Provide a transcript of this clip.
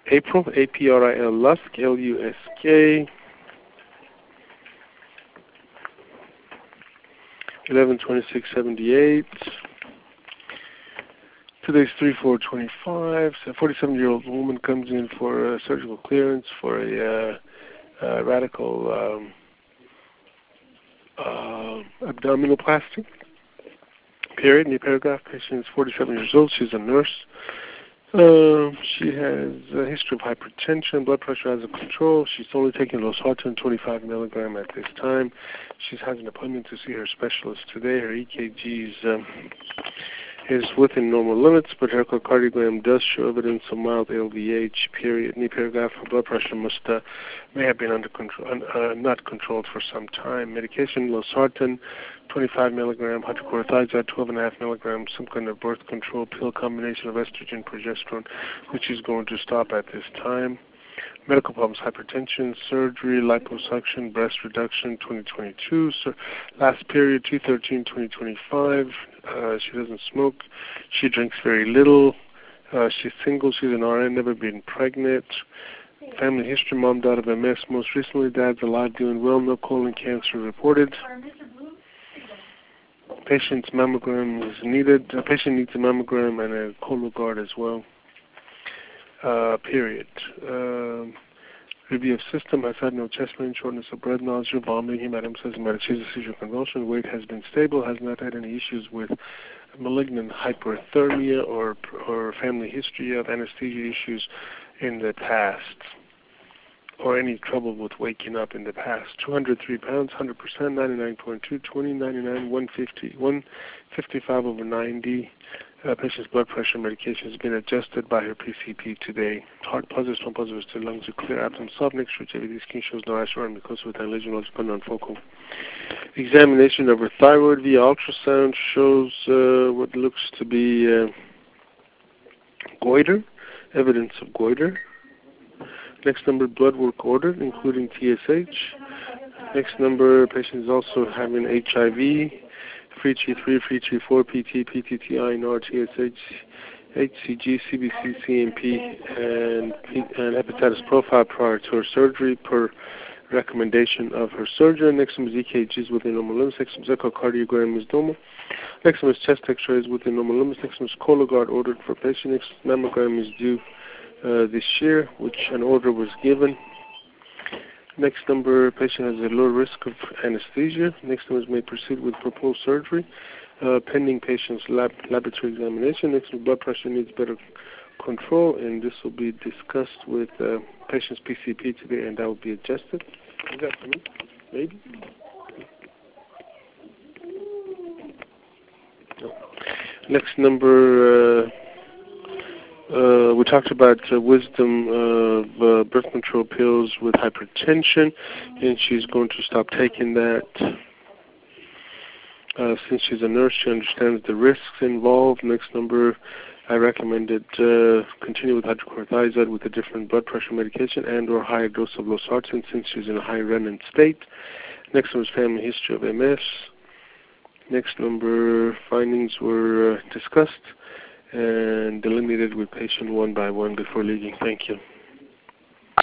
April, A-P-R-I-L, Lusk, L-U-S-K, 11/26/78. Today's 3/4/25. So a 47-year-old woman comes in for surgical clearance for a radical abdominoplasty. Period. New paragraph. Patient is 47 years old. She's a nurse. She has a history of hypertension, blood pressure under control. She's only taking losartan 25 milligram at this time. She has an appointment to see her specialist today. Her EKG is within normal limits, but her echocardiogram does show evidence of mild LVH. Period. New paragraph. Her blood pressure may have been under control, not controlled for some time. Medication: losartan 25 milligram, hydrochlorothiazide 12.5 milligrams, some kind of birth control pill combination of estrogen, progesterone, which is going to stop at this time. Medical problems: hypertension, surgery, liposuction, breast reduction, 2022. So last period, 2/13/2025. She doesn't smoke. She drinks very little. She's single. She's an RN, never been pregnant. Family history: mom died of MS. Most recently, dad's alive, doing well. No colon cancer reported. Patient's mammogram is needed. The patient needs a mammogram and a Cologuard as well. Period. Review of system: has had no chest pain, shortness of breath, nausea, vomiting, hematosis, hematochezia, seizure, convulsion. Weight has been stable. Has not had any issues with malignant hyperthermia or family history of anesthesia issues in the past, or any trouble with waking up in the past. 203 pounds, 100%, 99.2, 20, 99, 150, 155/90. Patient's blood pressure medication has been adjusted by her PCP today. Heart positive, strong positive, still lungs are clear, abdomen soft, next to HAVD skin shows no ash or because with lesion looks non-focal. Examination of her thyroid via ultrasound shows what looks to be goiter, evidence of goiter. Next number, blood work ordered, including TSH. Next number, patient is also having HIV, free T3, free T4, PT, PTTI, NR, TSH, HCG, CBC, CMP, and hepatitis profile prior to her surgery per recommendation of her surgeon. Next one is EKGs within normal limits. Next one is echocardiogram is normal. Next one is chest x-rays within normal limits. Next one is Cologuard ordered for patient. Next mammogram is due this year, which an order was given. Next number, patient has a low risk of anesthesia. Next one is may proceed with proposed surgery, pending patient's laboratory examination. Next one, blood pressure needs better control, and this will be discussed with patient's PCP today, and that will be adjusted. Is that for me? Maybe? No. Next number, we talked about wisdom of birth control pills with hypertension, and she's going to stop taking that. Since she's a nurse, she understands the risks involved. Next number, I recommended continue with hydrochlorothiazide with a different blood pressure medication and or higher dose of losartan since she's in a high renin state. Next one is family history of MS. Next number, findings were discussed and delineated with patient one by one before leaving. Thank you.